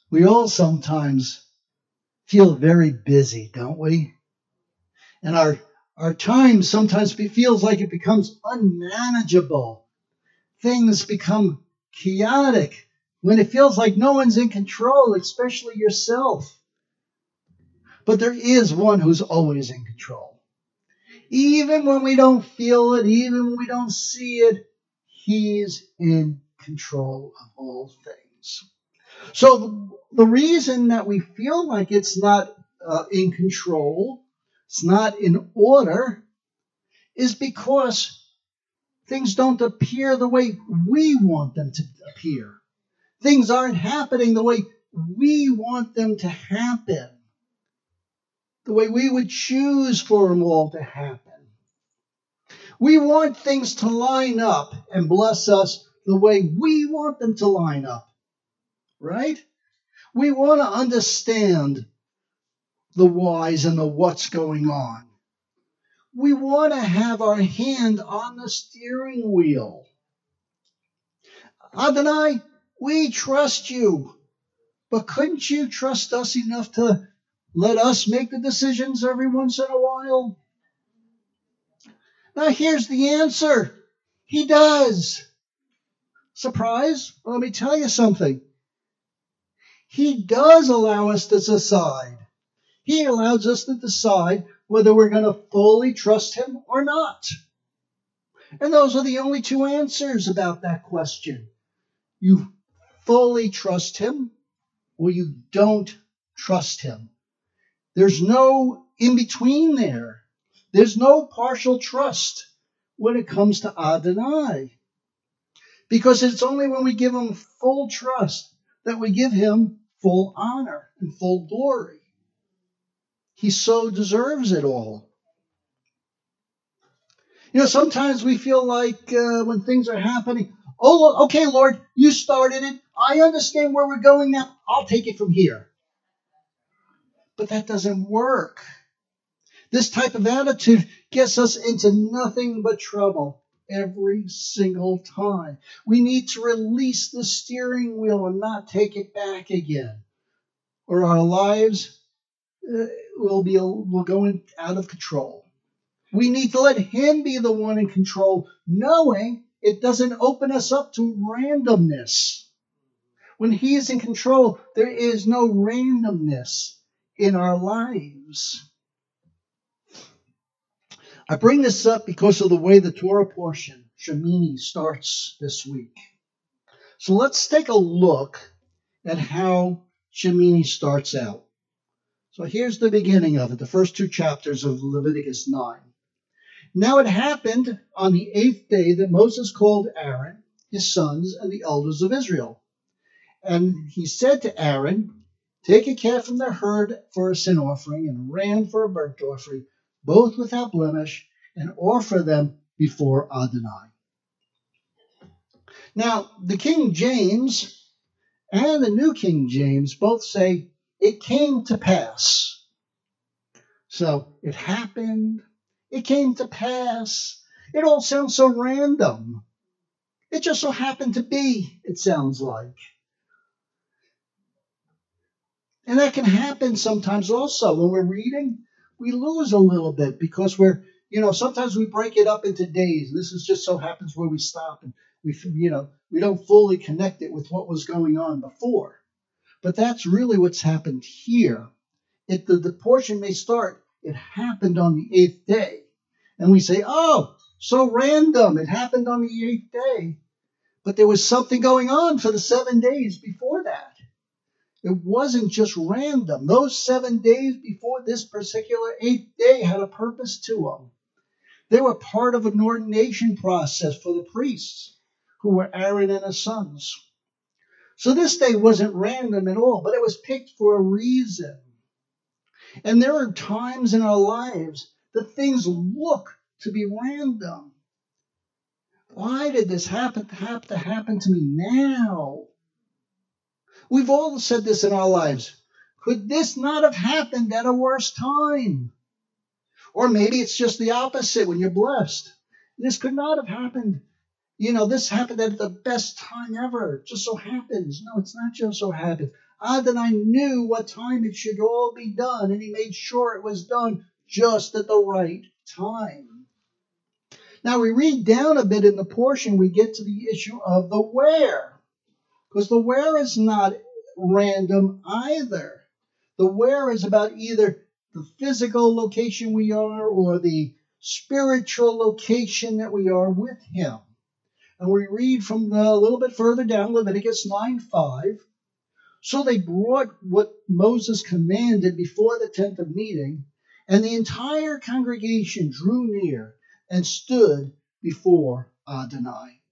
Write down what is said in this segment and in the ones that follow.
We all sometimes feel very busy, don't we? And our time sometimes feels like it becomes unmanageable. Things become chaotic when it feels like no one's in control, especially yourself. But there is one who's always in control. Even when we don't feel it, even when we don't see it, he's in control of all things. So the reason that we feel like it's not in control, it's not in order, is because things don't appear the way we want them to appear. Things aren't happening the way we want them to happen, the way we would choose for them all to happen. We want things to line up and bless us the way we want them to line up, right? We want to understand the whys and the what's going on. We want to have our hand on the steering wheel. Adonai, we trust you, but couldn't you trust us enough to let us make the decisions every once in a while? Now here's the answer. He does. Surprise? Well, let me tell you something. He does allow us to decide. He allows us to decide whether we're going to fully trust him or not. And those are the only two answers about that question. You fully trust him or you don't trust him. There's no in between there. There's no partial trust when it comes to Adonai. Because it's only when we give him full trust that we give him full honor and full glory. He so deserves it all. You know, sometimes we feel like when things are happening, oh, okay, Lord, you started it. I understand where we're going now. I'll take it from here. But that doesn't work. This type of attitude gets us into nothing but trouble every single time. We need to release the steering wheel and not take it back again, or our lives will go out of control. We need to let him be the one in control, knowing it doesn't open us up to randomness. When he is in control, there is no randomness in our lives. I bring this up because of the way the Torah portion, Shemini, starts this week. So let's take a look at how Shemini starts out. So here's the beginning of it, the first two chapters of Leviticus 9. Now it happened on the 8th day that Moses called Aaron, his sons, and the elders of Israel. And he said to Aaron, take a calf from the herd for a sin offering and a ram for a burnt offering, both without blemish, and offer them before Adonai. Now, the King James and the New King James both say, it came to pass. So, it happened, it came to pass. It all sounds so random. It just so happened to be, it sounds like. And that can happen sometimes also when we're reading. We lose a little bit because sometimes we break it up into days. This is just so happens where we stop and we don't fully connect it with what was going on before. But that's really what's happened here. The portion may start, it happened on the 8th day. And we say, oh, so random. It happened on the 8th day. But there was something going on for the 7 days before that. It wasn't just random. Those 7 days before this particular 8th day had a purpose to them. They were part of an ordination process for the priests, who were Aaron and his sons. So this day wasn't random at all, but it was picked for a reason. And there are times in our lives that things look to be random. Why did this have to happen to me now? We've all said this in our lives. Could this not have happened at a worse time? Or maybe it's just the opposite when you're blessed. This could not have happened, this happened at the best time ever. It just so happens. No, it's not just so happens. Adonai knew what time it should all be done, and he made sure it was done just at the right time. Now we read down a bit in the portion, we get to the issue of the where. Because the where is not random either. The where is about either the physical location we are or the spiritual location that we are with him. And we read from a little bit further down, Leviticus 9:5. So they brought what Moses commanded before the tent of meeting, and the entire congregation drew near and stood before Adonai.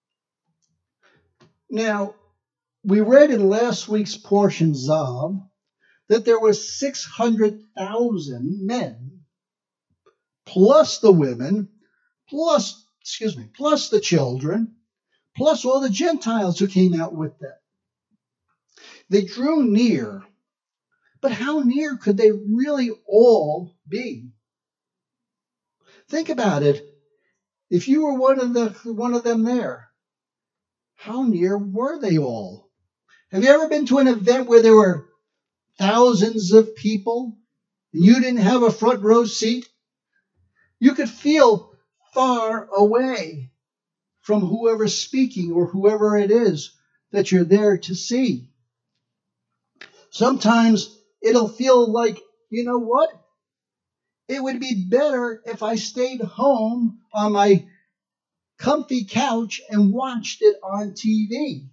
Now, we read in last week's portion, Zav, that there were 600,000 men, plus the women, plus the children, plus all the Gentiles who came out with them. They drew near, but how near could they really all be? Think about it. If you were one of them there, how near were they all? Have you ever been to an event where there were thousands of people and you didn't have a front row seat? You could feel far away from whoever's speaking or whoever it is that you're there to see. Sometimes it'll feel like, you know what? It would be better if I stayed home on my comfy couch and watched it on TV.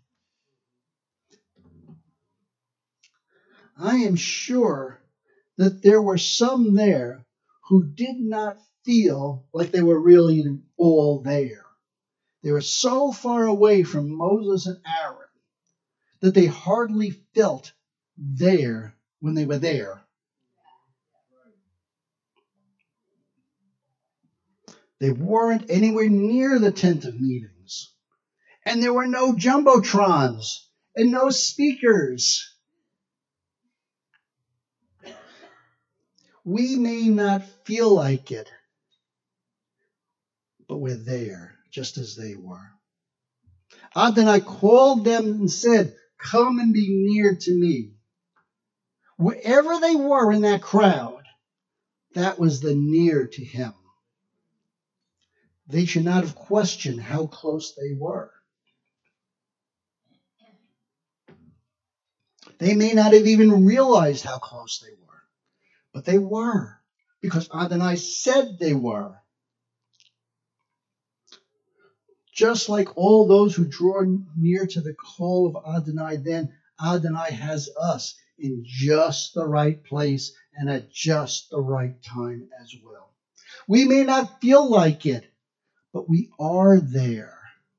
I am sure that there were some there who did not feel like they were really all there. They were so far away from Moses and Aaron that they hardly felt there when they were there. They weren't anywhere near the tent of meetings. And there were no jumbotrons and no speakers. We may not feel like it, but we're there just as they were. Adonai called them and said, "Come and be near to me." Wherever they were in that crowd, that was the near to him. They should not have questioned how close they were. They may not have even realized how close they were, but they were, because Adonai said they were. Just like all those who draw near to the call of Adonai, then Adonai has us in just the right place and at just the right time as well. We may not feel like it, but we are there.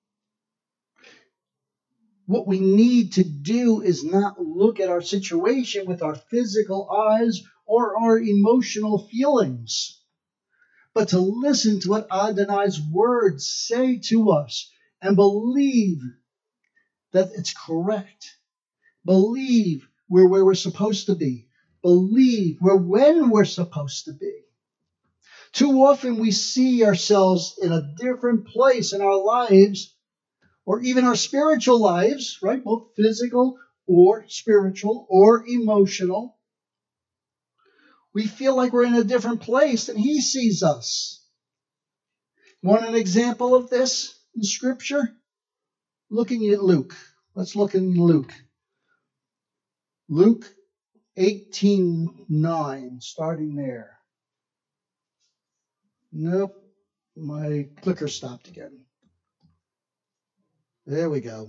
What we need to do is not look at our situation with our physical eyes or our emotional feelings, but to listen to what Adonai's words say to us and believe that it's correct. Believe we're where we're supposed to be. Believe we're when we're supposed to be. Too often we see ourselves in a different place in our lives, or even our spiritual lives, right? Both physical or spiritual or emotional. We feel like we're in a different place than he sees us. Want an example of this in Scripture? Looking at Luke. Let's look in Luke. Luke 18:9, starting there. Nope, my clicker stopped again. There we go.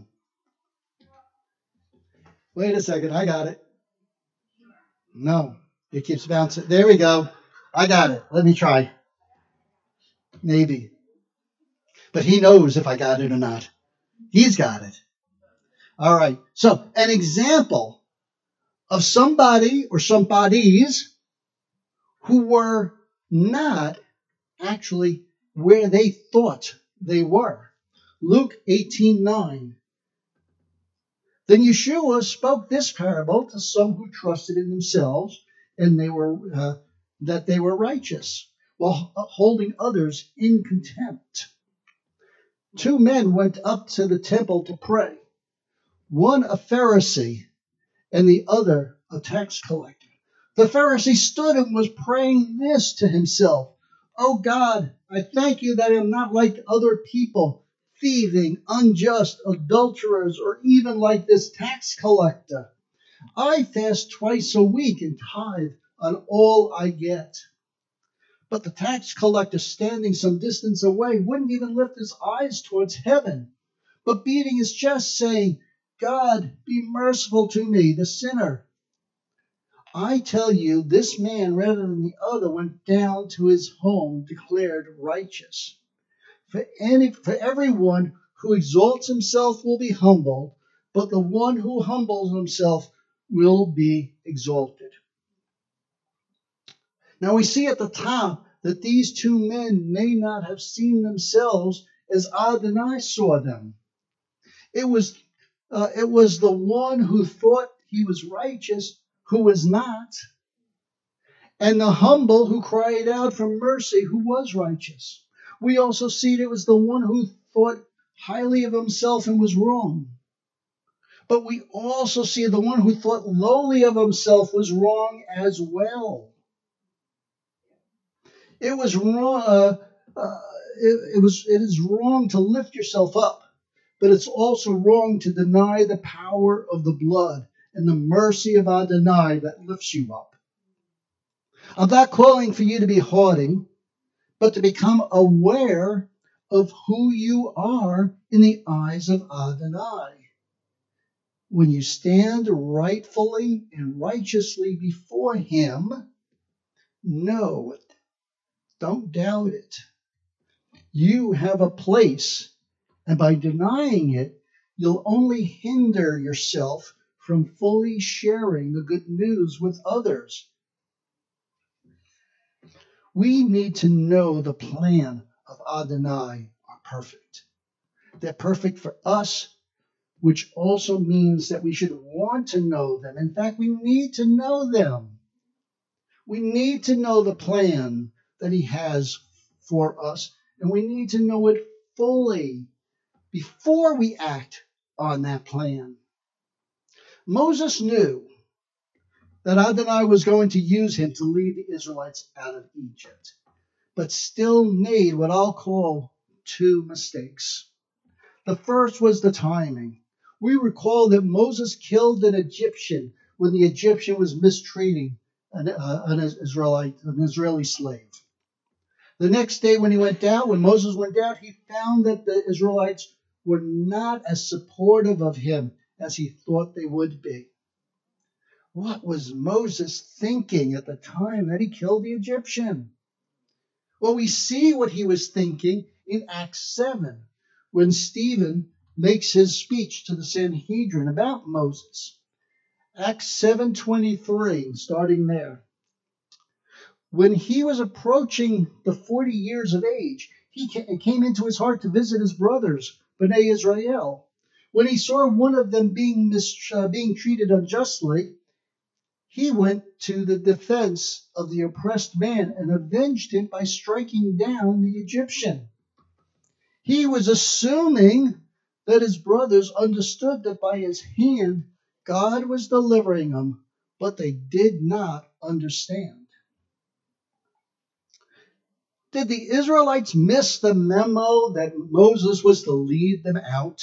Wait a second, I got it. No, it keeps bouncing. There we go. I got it. Let me try. Maybe. But he knows if I got it or not. He's got it. All right. So, an example of somebody or somebodies who were not actually where they thought they were. Luke 18:9. Then Yeshua spoke this parable to some who trusted in themselves and that they were righteous, while holding others in contempt. two men went up to the temple to pray, one a Pharisee and the other a tax collector. The Pharisee stood and was praying this to himself: "Oh God, I thank you that I am not like other people, thieving, unjust, adulterers, or even like this tax collector. I fast twice a week and tithe on all I get." But the tax collector, standing some distance away, wouldn't even lift his eyes towards heaven, but beating his chest, saying, "God, be merciful to me, the sinner." I tell you, this man, rather than the other, went down to his home declared righteous. For everyone who exalts himself will be humbled, but the one who humbles himself will be exalted. Now we see at the top that these two men may not have seen themselves as Adonai saw them. It was the one who thought he was righteous who was not, and the humble who cried out for mercy who was righteous. We also see it was the one who thought highly of himself and was wrong. But we also see the one who thought lowly of himself was wrong as well. It was wrong. It is wrong to lift yourself up, but it's also wrong to deny the power of the blood and the mercy of Adonai that lifts you up. I'm not calling for you to be haughty, but to become aware of who you are in the eyes of Adonai. When you stand rightfully and righteously before him, know it. Don't doubt it. You have a place, and by denying it, you'll only hinder yourself from fully sharing the good news with others. We need to know the plan of Adonai are perfect. They're perfect for us, which also means that we should want to know them. In fact, we need to know them. We need to know the plan that he has for us, and we need to know it fully before we act on that plan. Moses knew that Adonai was going to use him to lead the Israelites out of Egypt, but still made what I'll call two mistakes. The first was the timing. We recall that Moses killed an Egyptian when the Egyptian was mistreating an Israeli slave. The next day when Moses went down, he found that the Israelites were not as supportive of him as he thought they would be. What was Moses thinking at the time that he killed the Egyptian? Well, we see what he was thinking in Acts 7, when Stephen makes his speech to the Sanhedrin about Moses. Acts 7:23, starting there. When he was approaching the 40 years of age, it came into his heart to visit his brothers, Bnei Israel. When he saw one of them being treated unjustly, he went to the defense of the oppressed man and avenged him by striking down the Egyptian. He was assuming that his brothers understood that by his hand God was delivering them, but they did not understand. Did the Israelites miss the memo that Moses was to lead them out?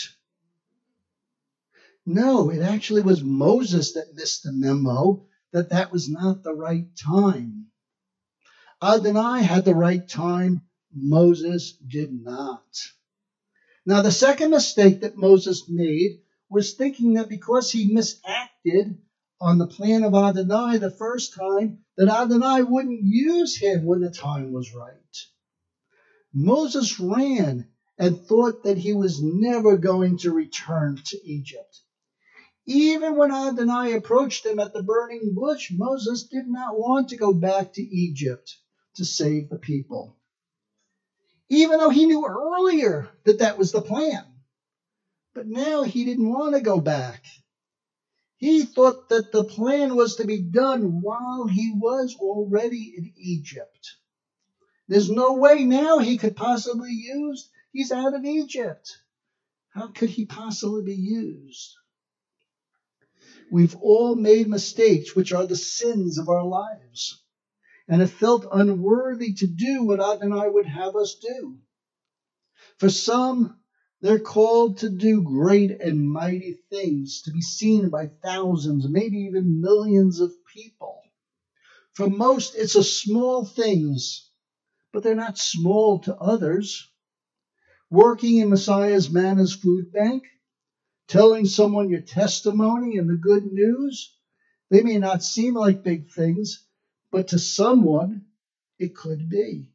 No, it actually was Moses that missed the memo that was not the right time. Adonai had the right time. Moses did not. Now, the second mistake that Moses made was thinking that because he misacted on the plan of Adonai the first time, that Adonai wouldn't use him when the time was right. Moses ran and thought that he was never going to return to Egypt. Even when Adonai approached him at the burning bush, Moses did not want to go back to Egypt to save the people, even though he knew earlier that was the plan. But now he didn't want to go back. He thought that the plan was to be done while he was already in Egypt. There's no way now he could possibly He's out of Egypt. How could he possibly be used? We've all made mistakes, which are the sins of our lives, and have felt unworthy to do what Adonai would have us do. For some, they're called to do great and mighty things, to be seen by thousands, maybe even millions of people. For most, it's a small things, but they're not small to others. Working in Messiah's Manna's food bank, telling someone your testimony and the good news, they may not seem like big things, but to someone, it could be.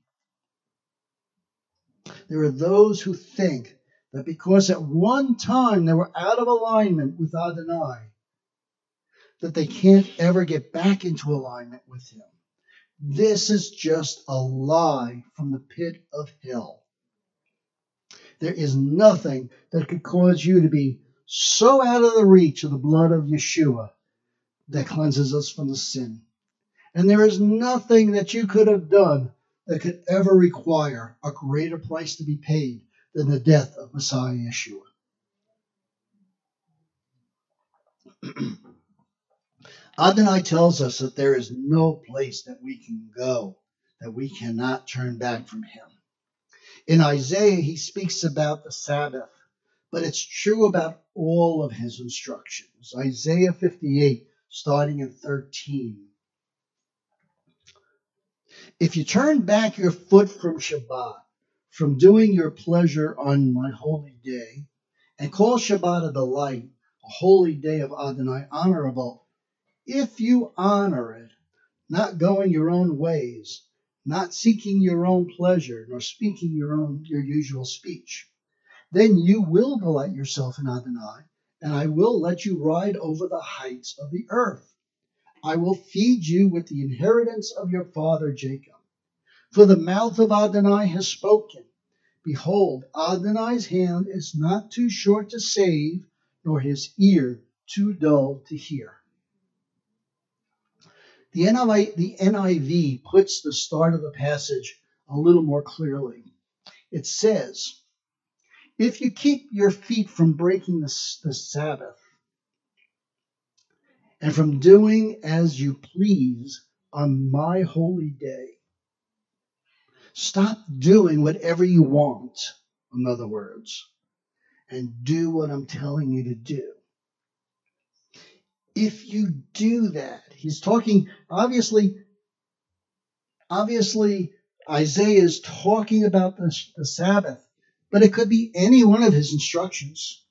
There are those who think that because at one time they were out of alignment with Adonai, that they can't ever get back into alignment with him. This is just a lie from the pit of hell. There is nothing that could cause you to be so out of the reach of the blood of Yeshua that cleanses us from the sin. And there is nothing that you could have done that could ever require a greater price to be paid than the death of Messiah Yeshua. Adonai tells us that there is no place that we can go, that we cannot turn back from him. In Isaiah, he speaks about the Sabbath, but it's true about all of his instructions. Isaiah 58, starting in 13. If you turn back your foot from Shabbat, from doing your pleasure on my holy day, and call Shabbat a delight, a holy day of Adonai, honorable, if you honor it, not going your own ways, not seeking your own pleasure, nor speaking your usual speech, then you will delight yourself in Adonai, and I will let you ride over the heights of the earth. I will feed you with the inheritance of your father Jacob. For the mouth of Adonai has spoken. Behold, Adonai's hand is not too short to save, nor his ear too dull to hear. The NIV puts the start of the passage a little more clearly. It says, if you keep your feet from breaking the Sabbath and from doing as you please on my holy day, stop doing whatever you want, in other words, and do what I'm telling you to do. If you do that, he's talking, obviously Isaiah is talking about the Sabbath, but it could be any one of his instructions.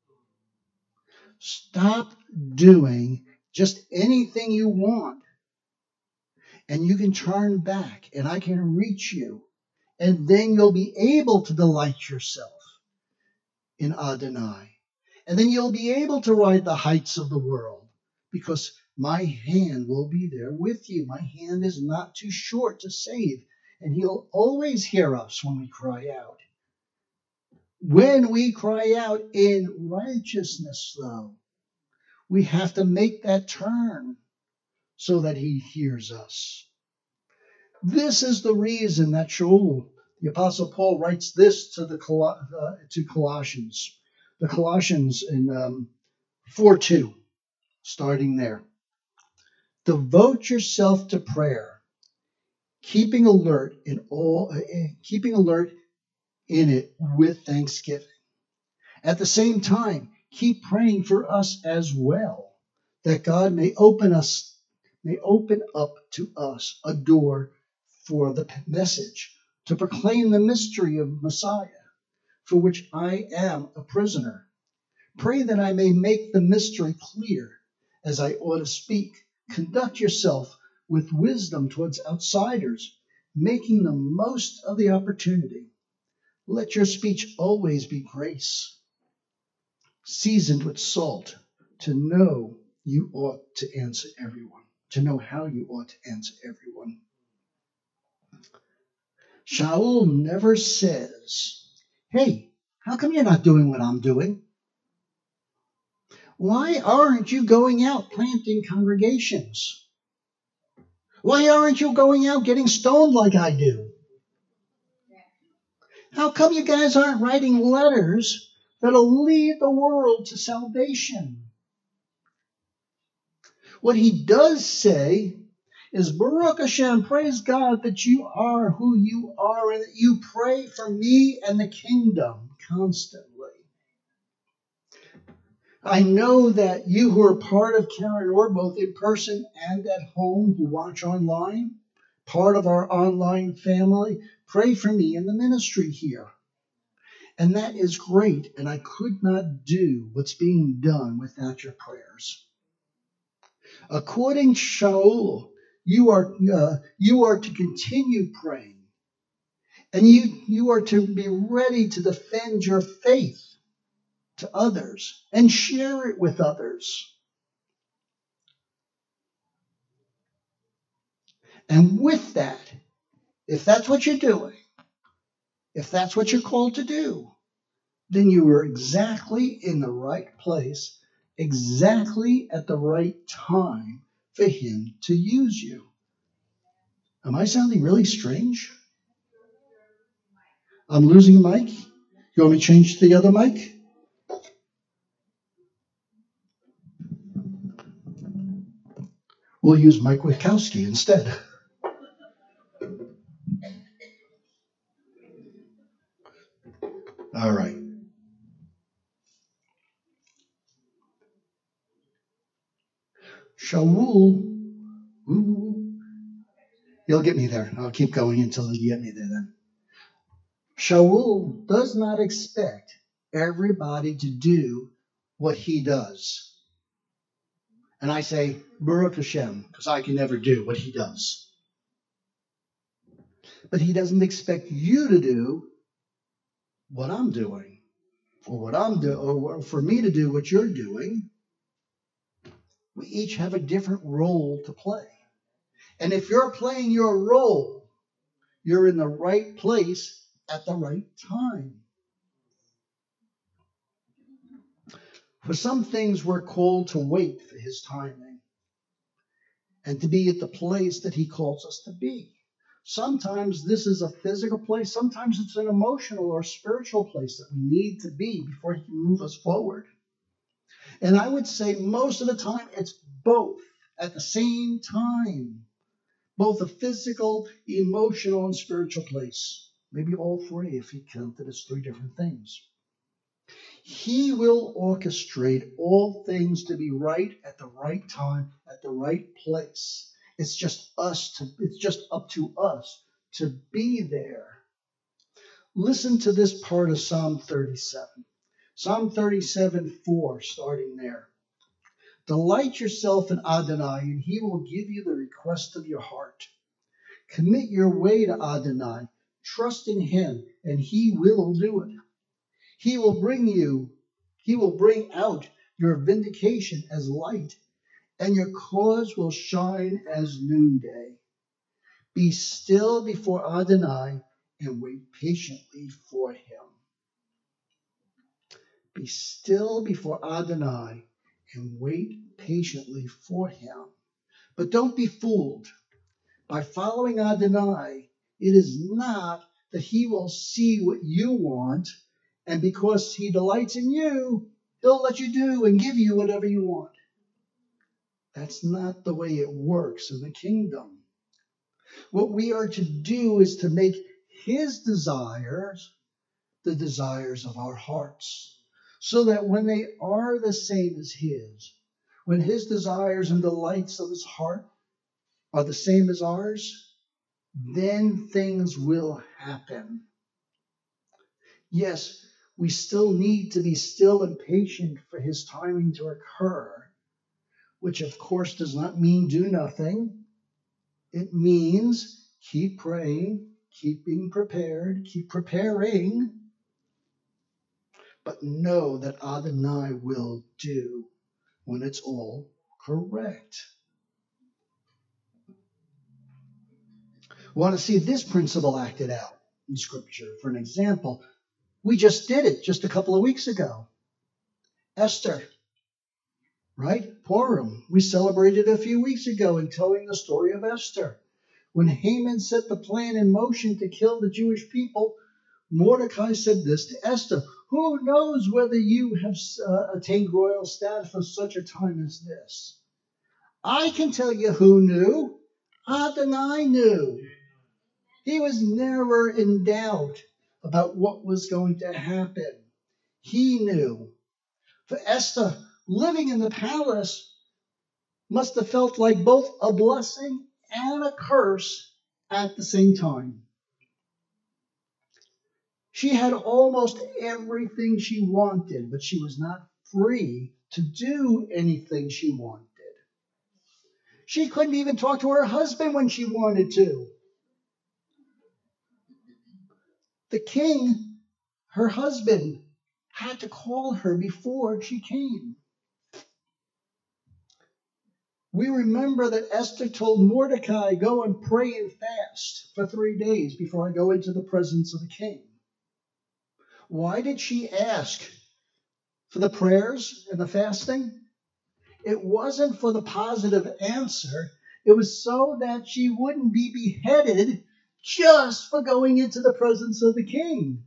Stop doing just anything you want, and you can turn back, and I can reach you, and then you'll be able to delight yourself in Adonai. And then you'll be able to ride the heights of the world, because my hand will be there with you. My hand is not too short to save, and he'll always hear us when we cry out. When we cry out in righteousness, though, we have to make that turn so that he hears us. This is the reason that Shaul, the Apostle Paul, writes this to Colossians. The Colossians in 4:2, starting there. Devote yourself to prayer, keeping alert in it with thanksgiving. At the same time, keep praying for us as well, that God may open up to us a door for the message, to proclaim the mystery of Messiah, for which I am a prisoner. Pray that I may make the mystery clear as I ought to speak. Conduct yourself with wisdom towards outsiders, making the most of the opportunity. Let your speech always be grace, seasoned with salt, to know you ought to answer everyone, to know how you ought to answer everyone. Shaul never says, hey, how come you're not doing what I'm doing? Why aren't you going out planting congregations? Why aren't you going out getting stoned like I do? How come you guys aren't writing letters that'll lead the world to salvation? What he does say is, Baruch Hashem, praise God that you are who you are and that you pray for me and the kingdom constantly. I know that you who are part of Karen Orr, both in person and at home, who watch online, part of our online family, pray for me in the ministry here. And that is great, and I could not do what's being done without your prayers. According to Shaul, you are to continue praying, and you are to be ready to defend your faith to others and share it with others. And with that, if that's what you're doing, if that's what you're called to do, then you are exactly in the right place, exactly at the right time for him to use you. Am I sounding really strange? I'm losing a mic. You want me to change to the other mic? We'll use Mike Witkowski instead. All right. Shaul, you'll get me there. I'll keep going until you get me there then. Shaul does not expect everybody to do what he does. And I say, Baruch Hashem, because I can never do what he does. But he doesn't expect you to do what I'm doing, or for me to do what you're doing. We each have a different role to play. And if you're playing your role, you're in the right place at the right time. For some things, we're called to wait for his timing and to be at the place that he calls us to be. Sometimes this is a physical place. Sometimes it's an emotional or spiritual place that we need to be before he can move us forward. And I would say most of the time it's both at the same time. Both a physical, emotional, and spiritual place. Maybe all three if you count it as three different things. He will orchestrate all things to be right at the right time, at the right place. It's just up to us to be there. Listen to this part of Psalm 37. Psalm 37:4, starting there. Delight yourself in Adonai, and he will give you the request of your heart. Commit your way to Adonai, trust in him, and he will do it. He will bring out your vindication as light, and your cause will shine as noonday. Be still before Adonai and wait patiently for him. Be still before Adonai and wait patiently for him. But don't be fooled. By following Adonai, it is not that he will see what you want, and because he delights in you, he'll let you do and give you whatever you want. That's not the way it works in the kingdom. What we are to do is to make his desires the desires of our hearts, so that when they are the same as his, when his desires and delights of his heart are the same as ours, then things will happen. Yes, we still need to be still and patient for his timing to occur, which of course does not mean do nothing. It means keep praying, keep being prepared, keep preparing, but know that Adonai will do when it's all correct. Want to see this principle acted out in Scripture? For an example, we just did it just a couple of weeks ago. Esther, right? Purim. We celebrated a few weeks ago in telling the story of Esther. When Haman set the plan in motion to kill the Jewish people, Mordecai said this to Esther, "Who knows whether you have attained royal status for such a time as this?" I can tell you who knew. Adonai knew. He was never in doubt about what was going to happen. He knew. For Esther, living in the palace must have felt like both a blessing and a curse at the same time. She had almost everything she wanted, but she was not free to do anything she wanted. She couldn't even talk to her husband when she wanted to. The king, her husband, had to call her before she came. We remember that Esther told Mordecai, "Go and pray and fast for 3 days before I go into the presence of the king." Why did she ask for the prayers and the fasting? It wasn't for the positive answer. It was so that she wouldn't be beheaded just for going into the presence of the king.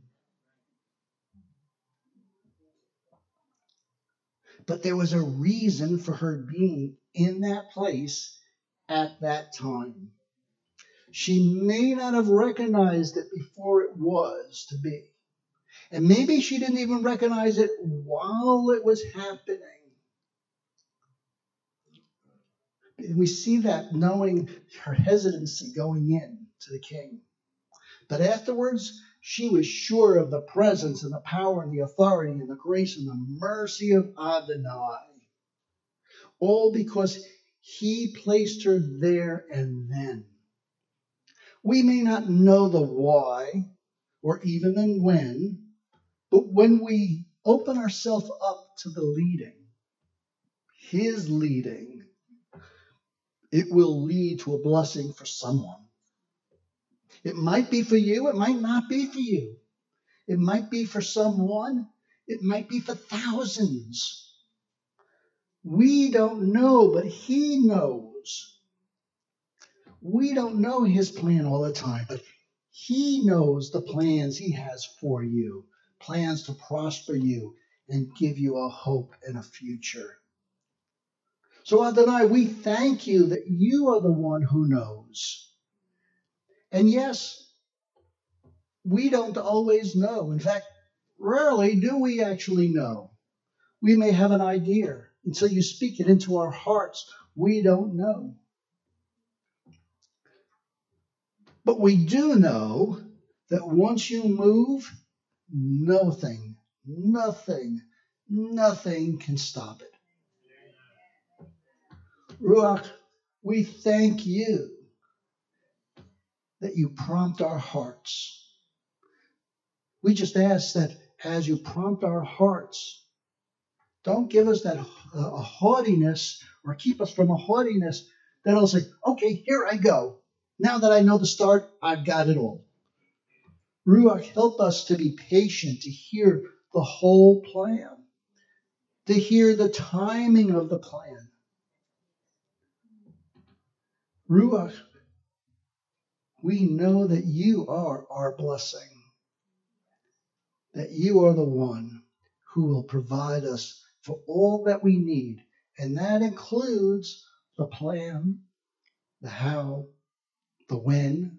But there was a reason for her being in that place at that time. She may not have recognized it before it was to be. And maybe she didn't even recognize it while it was happening. And we see that knowing her hesitancy going in to the king. But afterwards, she was sure of the presence and the power and the authority and the grace and the mercy of Adonai. All because he placed her there and then. We may not know the why or even the when, but when we open ourselves up to the leading, his leading, it will lead to a blessing for someone. It might be for you, it might not be for you. It might be for someone, it might be for thousands. We don't know, but he knows. We don't know his plan all the time, but he knows the plans he has for you, plans to prosper you and give you a hope and a future. So Adonai, we thank you that you are the one who knows. And yes, we don't always know. In fact, rarely do we actually know. We may have an idea. Until you speak it into our hearts, we don't know. But we do know that once you move, nothing can stop it. Ruach, we thank you that you prompt our hearts. We just ask that as you prompt our hearts, don't give us that a haughtiness or keep us from a haughtiness that'll say, "Okay, here I go. Now that I know the start, I've got it all." Ruach, help us to be patient, to hear the whole plan, to hear the timing of the plan. Ruach, we know that you are our blessing, that you are the one who will provide us for all that we need, and that includes the plan, the how, the when.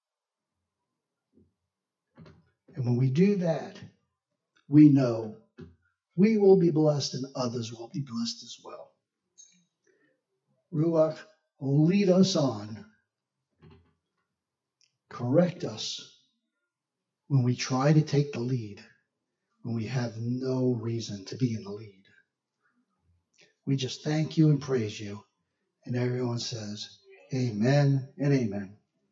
And when we do that, we know we will be blessed and others will be blessed as well. Ruach, lead us on. Correct us when we try to take the lead, when we have no reason to be in the lead. We just thank you and praise you. And everyone says, amen and amen.